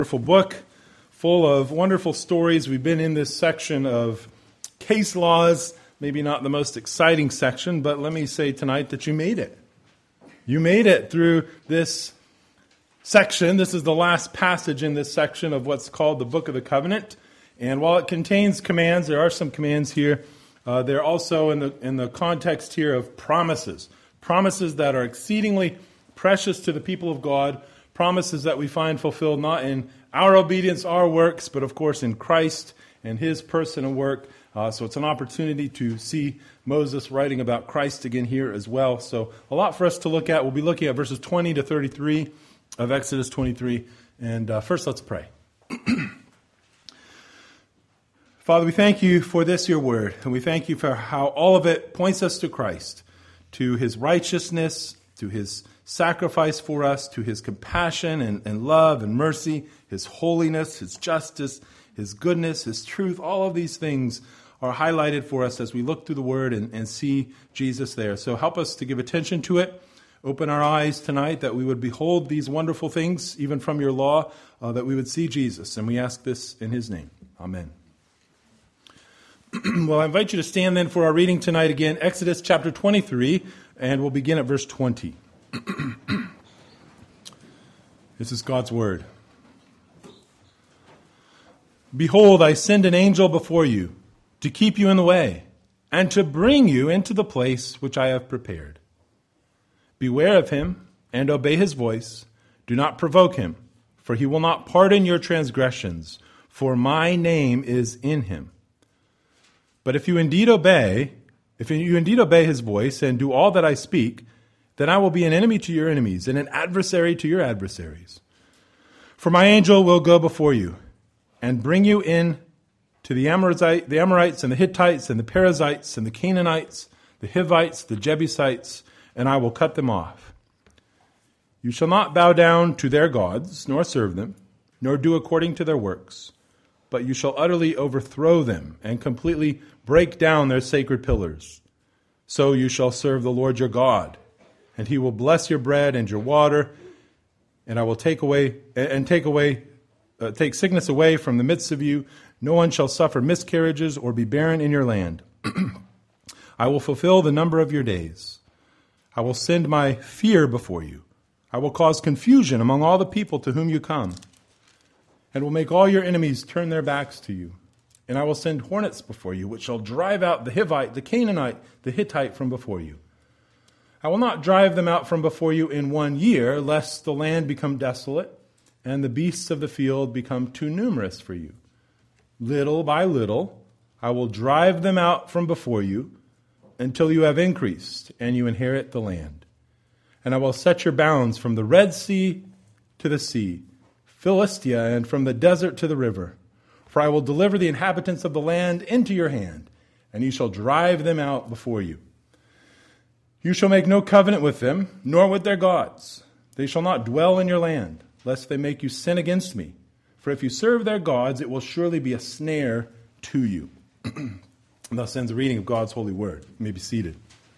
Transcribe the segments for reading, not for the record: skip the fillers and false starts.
Wonderful book full of wonderful stories. We've been in this section of case laws, maybe not the most exciting section, but let me say tonight that you made it. You made it through this section. This is the last passage in this section of what's called the Book of the Covenant. And while it contains commands, there are some commands here. They're also in the context here of promises. Promises that are exceedingly precious to the people of God. Promises that we find fulfilled not in our obedience, our works, but of course in Christ and His person and work. So it's an opportunity to see Moses writing about Christ again here as well. So a lot for us to look at. We'll be looking at verses 20 to 33 of Exodus 23. And first let's pray. Father, we thank you for this, your word. And we thank you for how all of it points us to Christ, to His righteousness, to His sacrifice for us, to His compassion and love and mercy, His holiness, His justice, His goodness, His truth. All of these things are highlighted for us as we look through the Word and see Jesus there. So help us to give attention to it. Open our eyes tonight that we would behold these wonderful things, even from your law, that we would see Jesus. And we ask this in His name. Amen. Well, I invite you to stand then for our reading tonight again, Exodus chapter 23, and we'll begin at verse 20. This is God's word. Behold, I send an angel before you to keep you in the way and to bring you into the place which I have prepared. Beware of him and obey his voice. Do not provoke him, for he will not pardon your transgressions, for my name is in him. But if you indeed obey his voice and do all that I speak, then I will be an enemy to your enemies and an adversary to your adversaries. For my angel will go before you and bring you in to the Amorites and the Hittites and the Perizzites and the Canaanites, the Hivites, the Jebusites, and I will cut them off. You shall not bow down to their gods, nor serve them, nor do according to their works, but you shall utterly overthrow them and completely break down their sacred pillars. So you shall serve the Lord your God, and he will bless your bread and your water, and I will take sickness away from the midst of you. No one shall suffer miscarriages or be barren in your land. I will fulfill the number of your days. I will send my fear before you. I will cause confusion among all the people to whom you come, and will make all your enemies turn their backs to you. And I will send hornets before you, which shall drive out the Hivite, the Canaanite, the Hittite from before you. I will not drive them out from before you in 1 year, lest the land become desolate, and the beasts of the field become too numerous for you. Little by little, I will drive them out from before you, until you have increased, and you inherit the land. And I will set your bounds from the Red Sea to the sea, Philistia, and from the desert to the river. For I will deliver the inhabitants of the land into your hand, and you shall drive them out before you. You shall make no covenant with them, nor with their gods. They shall not dwell in your land, lest they make you sin against me. For if you serve their gods, it will surely be a snare to you. And thus ends the reading of God's holy word. You may be seated.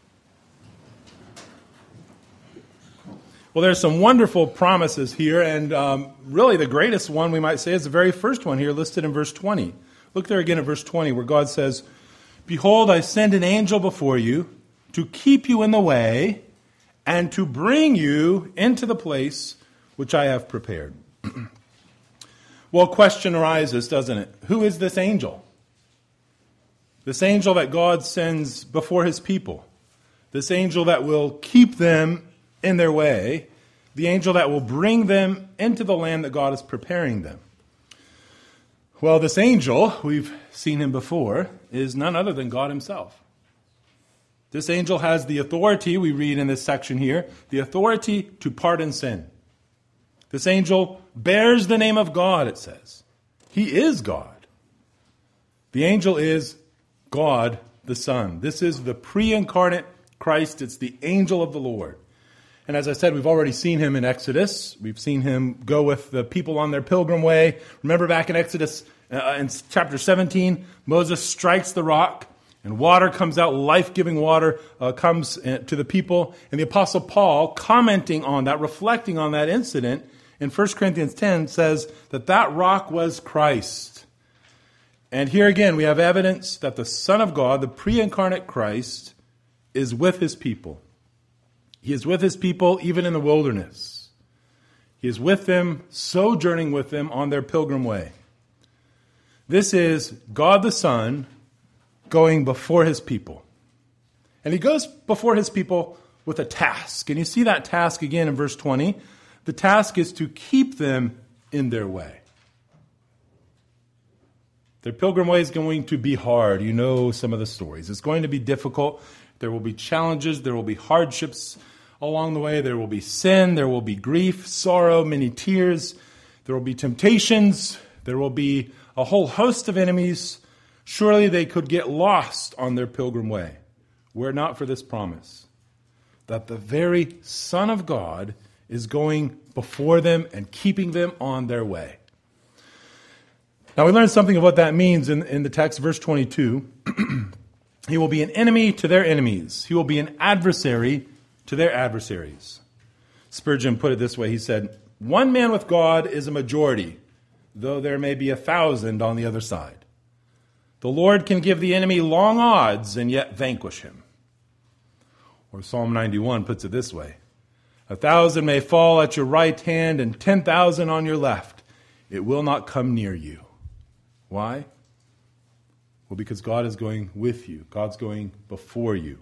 Well, there's some wonderful promises here, and really the greatest one, we might say, is the very first one here listed in verse 20. Look there again at verse 20, where God says, Behold, I send an angel before you to keep you in the way and to bring you into the place which I have prepared. Well, a question arises, doesn't it? Who is this angel? This angel that God sends before his people. This angel that will keep them in their way, the angel that will bring them into the land that God is preparing them. Well, this angel, we've seen him before, is none other than God himself. This angel has the authority, we read in this section here, the authority to pardon sin. This angel bears the name of God, it says. He is God. The angel is God the Son. This is the pre-incarnate Christ. It's the angel of the Lord. And as I said, we've already seen him in Exodus. We've seen him go with the people on their pilgrim way. Remember back in Exodus in chapter 17, Moses strikes the rock and water comes out, life-giving water comes to the people. And the Apostle Paul, commenting on that, reflecting on that incident in 1 Corinthians 10 says that rock was Christ. And here again, we have evidence that the Son of God, the pre-incarnate Christ, is with his people. He is with his people even in the wilderness. He is with them, sojourning with them on their pilgrim way. This is God the Son going before his people. And he goes before his people with a task. And you see that task again in verse 20. The task is to keep them in their way. Their pilgrim way is going to be hard. You know some of the stories. It's going to be difficult. There will be challenges. There will be hardships along the way. There will be sin. There will be grief, sorrow, many tears. There will be temptations. There will be a whole host of enemies. Surely they could get lost on their pilgrim way, were it not for this promise, that the very Son of God is going before them and keeping them on their way. Now we learn something of what that means in the text, verse 22. He will be an enemy to their enemies. He will be an adversary to their adversaries. Spurgeon put it this way. He said, "One man with God is a majority, though there may be 1,000 on the other side. The Lord can give the enemy long odds and yet vanquish him." Or Psalm 91 puts it this way, 1,000 may fall at your right hand and 10,000 on your left. It will not come near you. Why? Well, because God is going with you. God's going before you.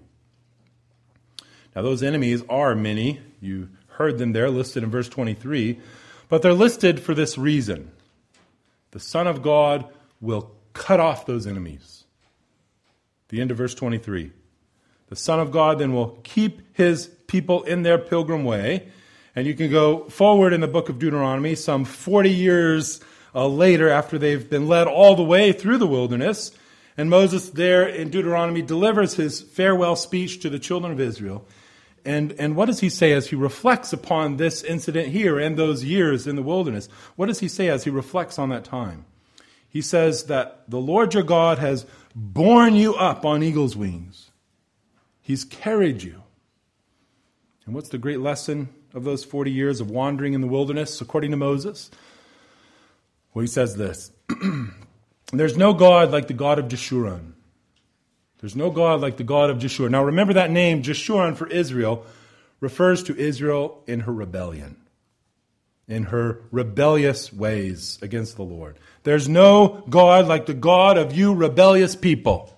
Now, those enemies are many. You heard them there listed in verse 23. But they're listed for this reason. The Son of God will cut off those enemies. The end of verse 23. The Son of God then will keep his people in their pilgrim way. And you can go forward in the book of Deuteronomy, some 40 years later after they've been led all the way through the wilderness. And Moses there in Deuteronomy delivers his farewell speech to the children of Israel. And what does he say as he reflects upon this incident here and those years in the wilderness? What does he say as he reflects on that time? He says that the Lord your God has borne you up on eagle's wings. He's carried you. And what's the great lesson of those 40 years of wandering in the wilderness, according to Moses? Well, he says this. There's no God like the God of Jeshurun. There's no God like the God of Jeshurun. Now remember that name, Jeshurun, for Israel, refers to Israel in her rebellion, in her rebellious ways against the Lord. There's no God like the God of you rebellious people.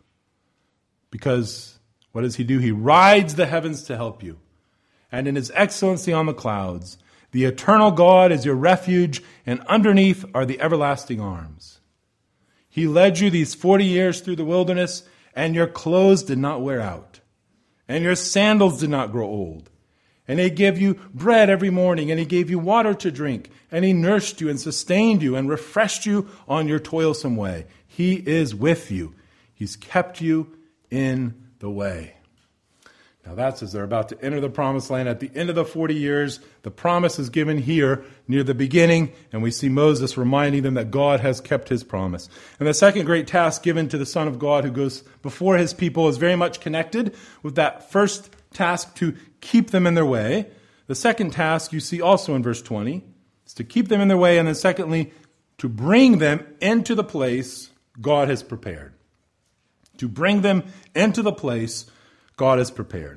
Because what does he do? He rides the heavens to help you. And in his excellency on the clouds, the eternal God is your refuge, and underneath are the everlasting arms. He led you these 40 years through the wilderness, and your clothes did not wear out, and your sandals did not grow old. And he gave you bread every morning, and he gave you water to drink, and he nursed you and sustained you and refreshed you on your toilsome way. He is with you. He's kept you in the way. Now that's as they're about to enter the promised land. At the end of the 40 years, the promise is given here near the beginning, and we see Moses reminding them that God has kept his promise. And the second great task given to the Son of God who goes before his people is very much connected with that first task to keep them in their way. The second task you see also in verse 20 is to keep them in their way, and then secondly, to bring them into the place God has prepared. To bring them into the place God has prepared.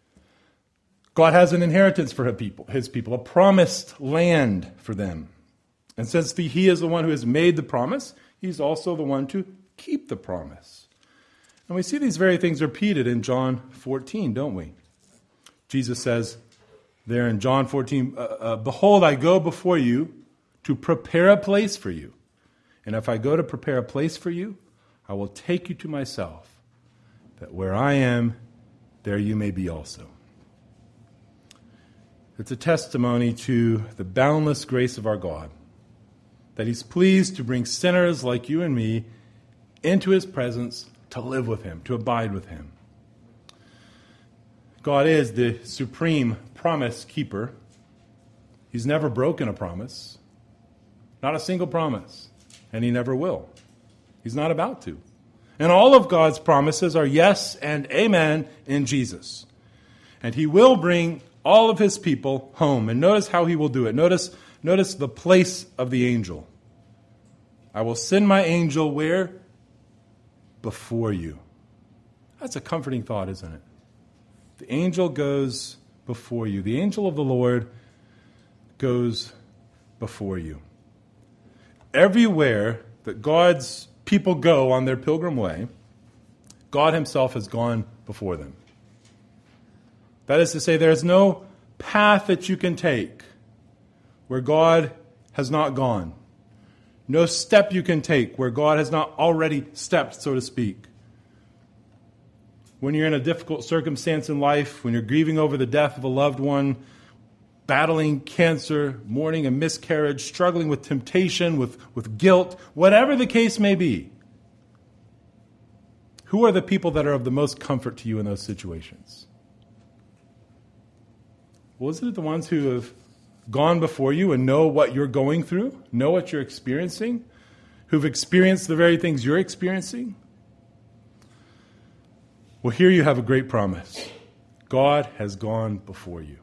God has an inheritance for his people, a promised land for them. And since he is the one who has made the promise, he's also the one to keep the promise. And we see these very things repeated in John 14, don't we? Jesus says there in John 14, "Behold, I go before you to prepare a place for you. And if I go to prepare a place for you, I will take you to myself, that where I am, there you may be also." It's a testimony to the boundless grace of our God, that he's pleased to bring sinners like you and me into his presence to live with him, to abide with him. God is the supreme promise keeper. He's never broken a promise, not a single promise, and he never will. He's not about to. And all of God's promises are yes and amen in Jesus. And he will bring all of his people home. And notice how he will do it. Notice Notice the place of the angel. I will send my angel where? Before you. That's a comforting thought, isn't it? The angel goes before you. The angel of the Lord goes before you. Everywhere that God's people go on their pilgrim way, God himself has gone before them. That is to say, there is no path that you can take where God has not gone. No step you can take where God has not already stepped, so to speak. When you're in a difficult circumstance in life, when you're grieving over the death of a loved one, battling cancer, mourning a miscarriage, struggling with temptation, with guilt, whatever the case may be, who are the people that are of the most comfort to you in those situations? Well, isn't it the ones who have gone before you and know what you're going through, know what you're experiencing, who've experienced the very things you're experiencing? Well, here you have a great promise. God has gone before you.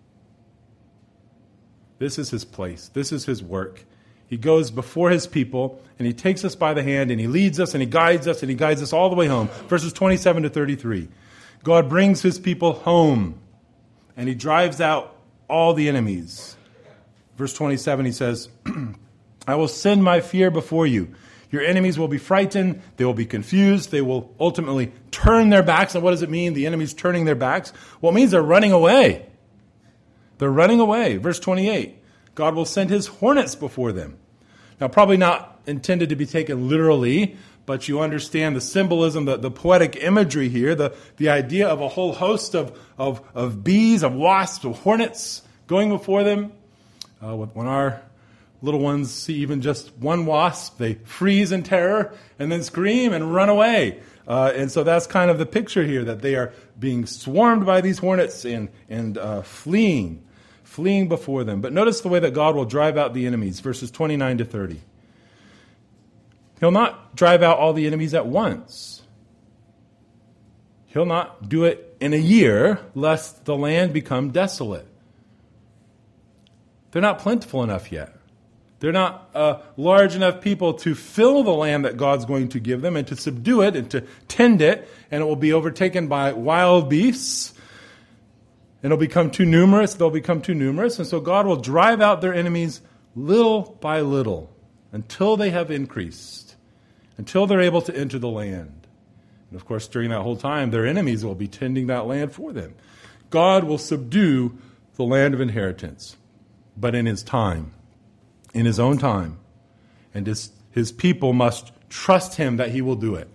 This is his place. This is his work. He goes before his people, and he takes us by the hand, and he leads us, and he guides us, and he guides us all the way home. Verses 27 to 33. God brings his people home, and he drives out all the enemies. Verse 27, he says, I will send my fear before you. Your enemies will be frightened. They will be confused. They will ultimately turn their backs. And what does it mean, the enemies turning their backs? Well, it means they're running away. They're running away. Verse 28, God will send his hornets before them. Now, probably not intended to be taken literally, but you understand the symbolism, the poetic imagery here, the idea of a whole host of bees, of wasps, of hornets going before them. When our little ones see even just one wasp, they freeze in terror and then scream and run away. And so that's kind of the picture here, that they are being swarmed by these hornets and fleeing before them. But notice the way that God will drive out the enemies, verses 29 to 30. He'll not drive out all the enemies at once. He'll not do it in a year, lest the land become desolate. They're not plentiful enough yet. They're not large enough people to fill the land that God's going to give them and to subdue it and to tend it, and it will be overtaken by wild beasts, and it'll become too numerous. They'll become too numerous, and so God will drive out their enemies little by little until they have increased, until they're able to enter the land. And of course, during that whole time, their enemies will be tending that land for them. God will subdue the land of inheritance, but in his time. In his own time. And his people must trust him that he will do it.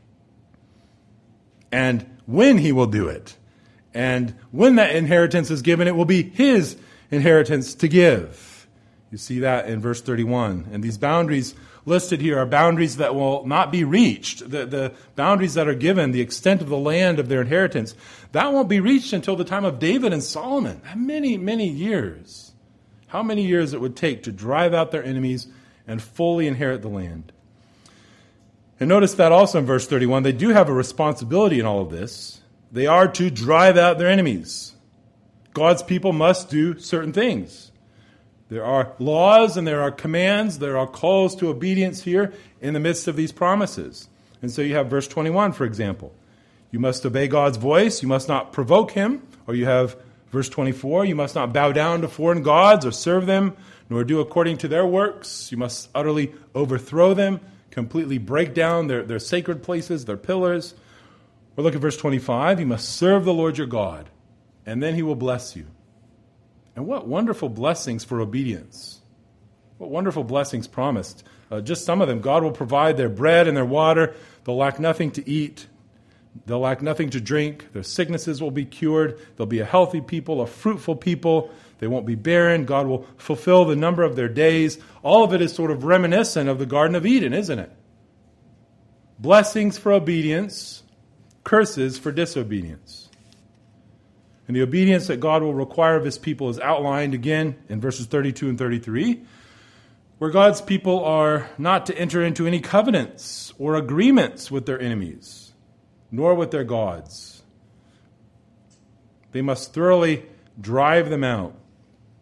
And when he will do it. And when that inheritance is given, it will be his inheritance to give. You see that in verse 31. And these boundaries listed here are boundaries that will not be reached. The boundaries that are given, the extent of the land of their inheritance, that won't be reached until the time of David and Solomon. Many, many years. How many years it would take to drive out their enemies and fully inherit the land. And notice that also in verse 31, they do have a responsibility in all of this. They are to drive out their enemies. God's people must do certain things. There are laws and there are commands, there are calls to obedience here in the midst of these promises. And so you have verse 21, for example. You must obey God's voice, you must not provoke him, or you have verse 24, you must not bow down to foreign gods or serve them, nor do according to their works. You must utterly overthrow them, completely break down their sacred places, their pillars. Or look at verse 25, you must serve the Lord your God, and then he will bless you. And what wonderful blessings for obedience. What wonderful blessings promised. Just some of them. God will provide their bread and their water. They'll lack nothing to eat. They'll lack nothing to drink. Their sicknesses will be cured. They'll be a healthy people, a fruitful people. They won't be barren. God will fulfill the number of their days. All of it is sort of reminiscent of the Garden of Eden, isn't it? Blessings for obedience, curses for disobedience. And the obedience that God will require of his people is outlined again in verses 32 and 33, where God's people are not to enter into any covenants or agreements with their enemies, nor with their gods. They must thoroughly drive them out.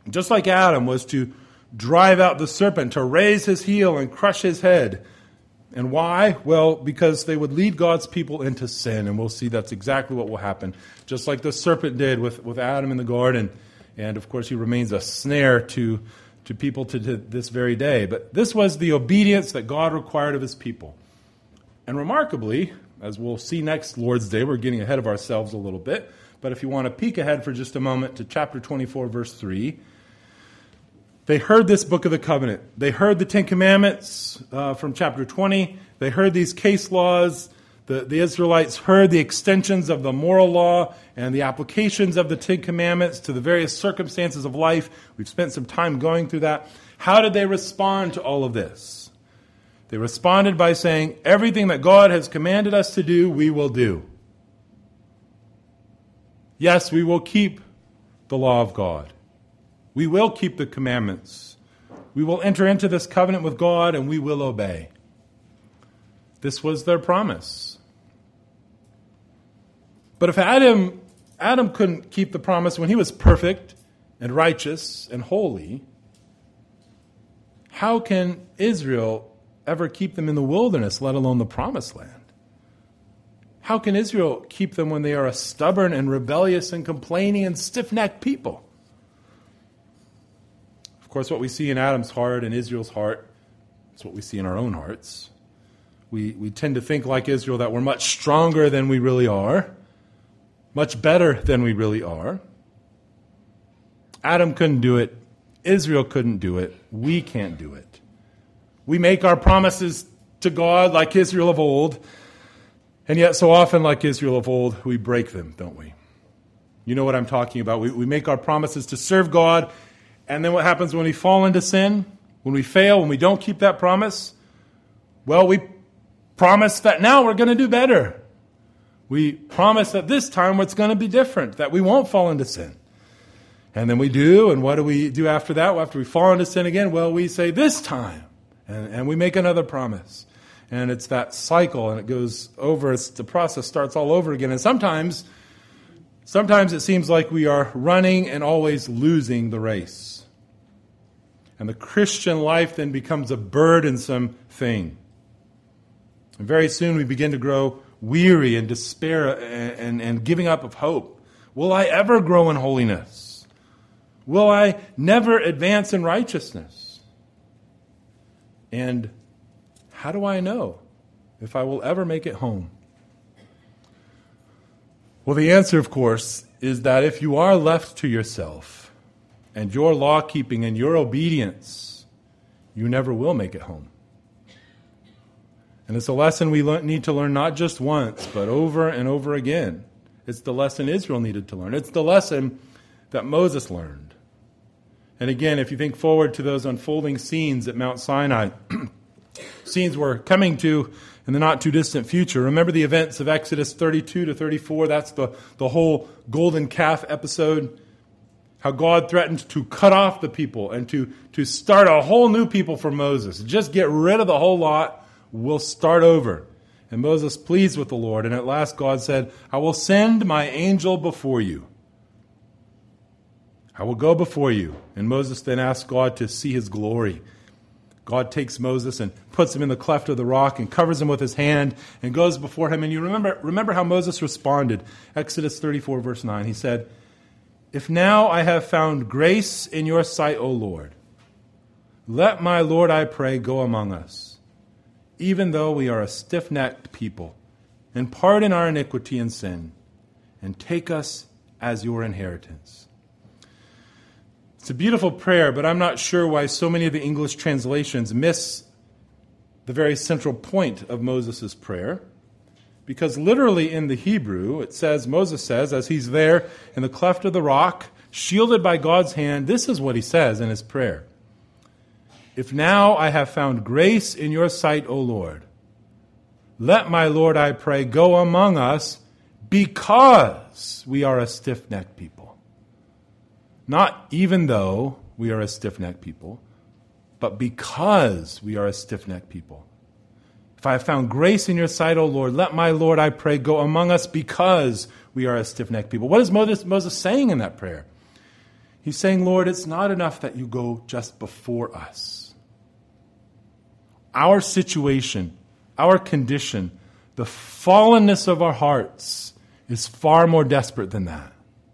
just like Adam was to drive out the serpent, to raise his heel and crush his head. And why? Well, because they would lead God's people into sin, and we'll see that's exactly what will happen. Just like the serpent did with Adam in the garden, and of course he remains a snare to people to this very day. But this was the obedience that God required of his people. And remarkably, as we'll see next Lord's Day, we're getting ahead of ourselves a little bit, but if you want to peek ahead for just a moment to chapter 24, verse 3, they heard this book of the covenant. They heard the Ten Commandments from chapter 20. They heard these case laws. The Israelites heard the extensions of the moral law and the applications of the Ten Commandments to the various circumstances of life. We've spent some time going through that. How did they respond to all of this? They responded by saying, everything that God has commanded us to do, we will do. Yes, we will keep the law of God. We will keep the commandments. We will enter into this covenant with God and we will obey. This was their promise. But if Adam couldn't keep the promise when he was perfect and righteous and holy, how can Israel ever keep them in the wilderness, let alone the promised land? How can Israel keep them when they are a stubborn and rebellious and complaining and stiff-necked people? Of course, what we see in Adam's heart and Israel's heart is what we see in our own hearts. We tend to think like Israel that we're much stronger than we really are, much better than we really are. Adam couldn't do it. Israel couldn't do it. We can't do it. We make our promises to God like Israel of old, and yet so often like Israel of old, we break them, don't we? You know what I'm talking about. We make our promises to serve God, and then what happens when we fall into sin? When we fail, when we don't keep that promise? Well, we promise that now we're going to do better. We promise that this time it's going to be different, that we won't fall into sin. And then we do, and what do we do after that? Well, after we fall into sin again, well, we say this time, and we make another promise. And it's that cycle, and it goes over, the process starts all over again. And sometimes it seems like we are running and always losing the race. And the Christian life then becomes a burdensome thing. And very soon we begin to grow weary and despair and giving up of hope. Will I ever grow in holiness? Will I never advance in righteousness? And how do I know if I will ever make it home? Well, the answer, of course, is that if you are left to yourself and your law-keeping and your obedience, you never will make it home. And it's a lesson we need to learn not just once, but over and over again. It's the lesson Israel needed to learn. It's the lesson that Moses learned. And again, if you think forward to those unfolding scenes at Mount Sinai, scenes we're coming to in the not-too-distant future. Remember the events of Exodus 32 to 34? That's the whole golden calf episode. How God threatened to cut off the people and to start a whole new people for Moses. Just get rid of the whole lot. We'll start over. And Moses pleads with the Lord. And at last God said, I will send my angel before you. I will go before you. And Moses then asked God to see his glory. God takes Moses and puts him in the cleft of the rock and covers him with his hand and goes before him. And you remember how Moses responded. Exodus 34, verse 9. He said, if now I have found grace in your sight, O Lord, let my Lord, I pray, go among us, even though we are a stiff-necked people, and pardon our iniquity and sin, and take us as your inheritance. It's a beautiful prayer, but I'm not sure why so many of the English translations miss the very central point of Moses' prayer. Because literally in the Hebrew, Moses says, as he's there in the cleft of the rock, shielded by God's hand, this is what he says in his prayer. If now I have found grace in your sight, O Lord, let my Lord, I pray, go among us because we are a stiff-necked people. Not even though we are a stiff-necked people, but because we are a stiff-necked people. If I have found grace in your sight, O Lord, let my Lord, I pray, go among us because we are a stiff-necked people. What is Moses saying in that prayer? He's saying, Lord, it's not enough that you go just before us. Our situation, our condition, the fallenness of our hearts is far more desperate than that.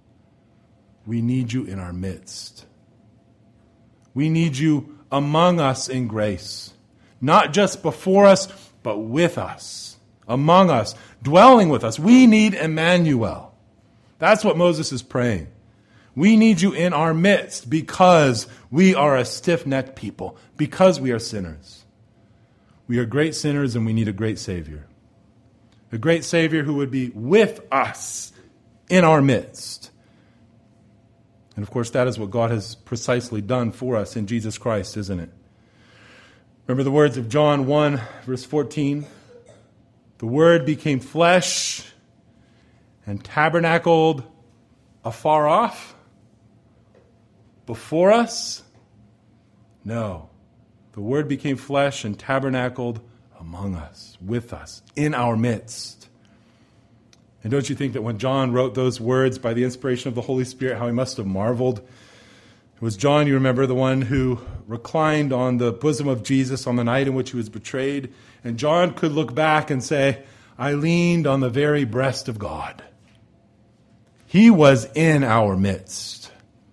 We need you in our midst. We need you among us in grace. Not just before us, but with us, among us, dwelling with us. We need Emmanuel. That's what Moses is praying. We need you in our midst because we are a stiff-necked people, because we are sinners. We are great sinners and we need a great Savior. A great Savior who would be with us in our midst. And of course, that is what God has precisely done for us in Jesus Christ, isn't it? Remember the words of John 1, verse 14? The Word became flesh and tabernacled afar off? Before us? No. The Word became flesh and tabernacled among us, with us, in our midst. And don't you think that when John wrote those words by the inspiration of the Holy Spirit, how he must have marveled? It was John, you remember, the one who reclined on the bosom of Jesus on the night in which he was betrayed. And John could look back and say, I leaned on the very breast of God. He was in our midst.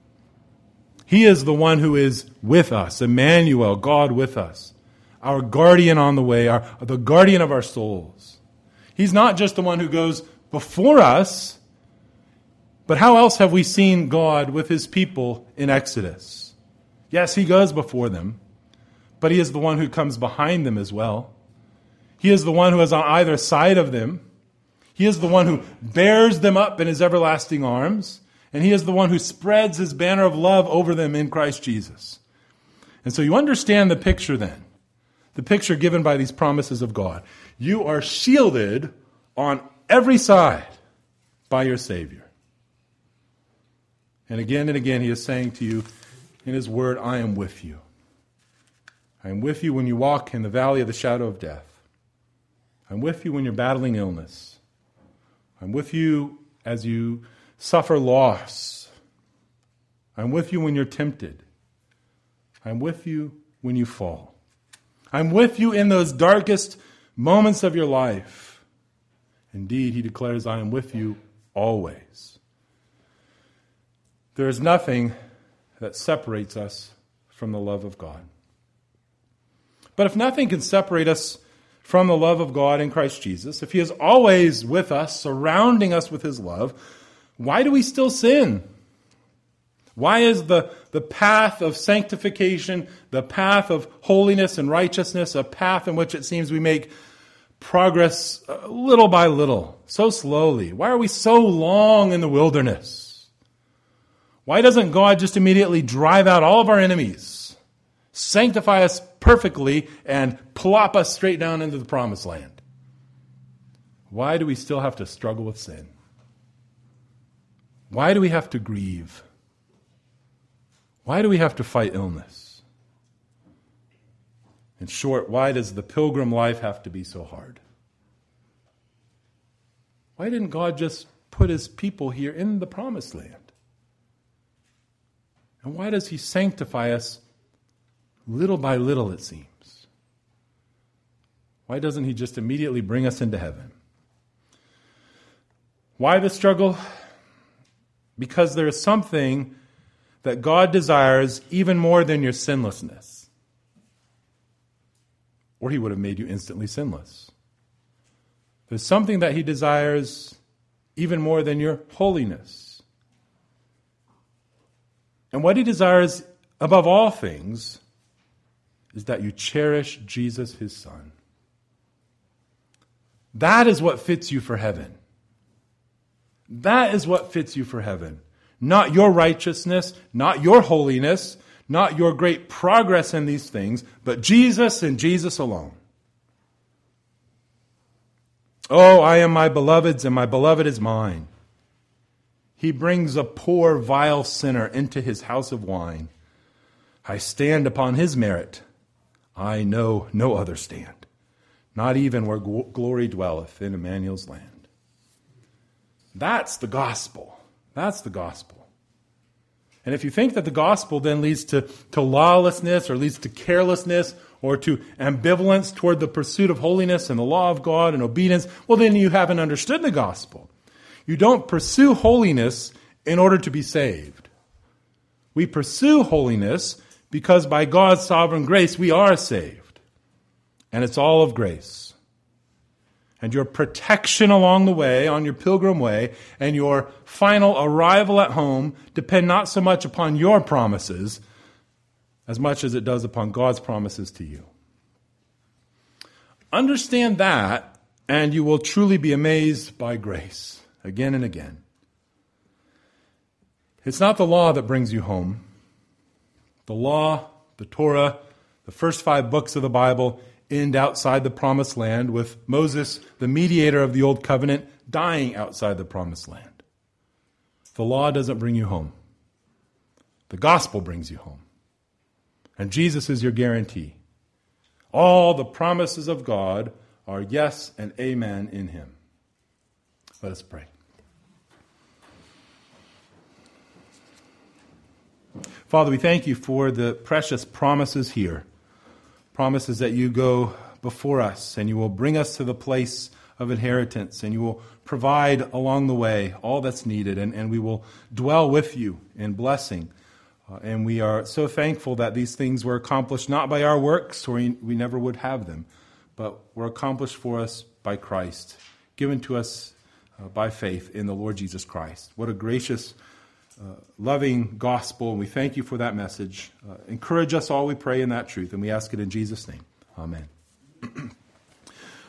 He is the one who is with us, Emmanuel, God with us, our guardian on the way, the guardian of our souls. He's not just the one who goes before us, but how else have we seen God with his people in Exodus? Yes, he goes before them, but he is the one who comes behind them as well. He is the one who is on either side of them. He is the one who bears them up in his everlasting arms, and he is the one who spreads his banner of love over them in Christ Jesus. And so you understand the picture then, the picture given by these promises of God. You are shielded on every side by your Savior. And again, he is saying to you in his word, I am with you. I am with you when you walk in the valley of the shadow of death. I'm with you when you're battling illness. I'm with you as you suffer loss. I'm with you when you're tempted. I'm with you when you fall. I'm with you in those darkest moments of your life. Indeed, he declares, I am with you always. There is nothing that separates us from the love of God. But if nothing can separate us from the love of God in Christ Jesus, if he is always with us, surrounding us with his love, why do we still sin? Why is the path of sanctification, the path of holiness and righteousness, a path in which it seems we make progress little by little, so slowly? Why are we so long in the wilderness? Why doesn't God just immediately drive out all of our enemies, sanctify us perfectly, and plop us straight down into the promised land? Why do we still have to struggle with sin? Why do we have to grieve? Why do we have to fight illness? In short, why does the pilgrim life have to be so hard? Why didn't God just put his people here in the promised land? And why does he sanctify us little by little, it seems? Why doesn't he just immediately bring us into heaven? Why the struggle? Because there is something that God desires even more than your sinlessness. Or he would have made you instantly sinless. There's something that he desires even more than your holiness. And what he desires above all things is that you cherish Jesus, his Son. That is what fits you for heaven. That is what fits you for heaven. Not your righteousness, not your holiness, not your great progress in these things, but Jesus and Jesus alone. Oh, I am my beloved's, and my beloved is mine. He brings a poor, vile sinner into his house of wine. I stand upon his merit. I know no other stand, not even where glory dwelleth in Emmanuel's land. That's the gospel. That's the gospel. And if you think that the gospel then leads to lawlessness or leads to carelessness or to ambivalence toward the pursuit of holiness and the law of God and obedience, well, then you haven't understood the gospel. You don't pursue holiness in order to be saved. We pursue holiness because by God's sovereign grace we are saved. And it's all of grace. And your protection along the way, on your pilgrim way, and your final arrival at home depend not so much upon your promises as much as it does upon God's promises to you. Understand that, and you will truly be amazed by grace again and again. It's not the law that brings you home. The law, the Torah, the first 5 books of the Bible end outside the promised land, with Moses, the mediator of the old covenant, dying outside the promised land. The law doesn't bring you home. The gospel brings you home. And Jesus is your guarantee. All the promises of God are yes and amen in him. Let us pray. Father, we thank you for the precious promises here. Promises that you go before us and you will bring us to the place of inheritance and you will provide along the way all that's needed and we will dwell with you in blessing. And we are so thankful that these things were accomplished not by our works, or we never would have them, but were accomplished for us by Christ, given to us by faith in the Lord Jesus Christ. What a gracious, loving gospel, and we thank you for that message. Encourage us all, we pray, in that truth, and we ask it in Jesus' name. Amen.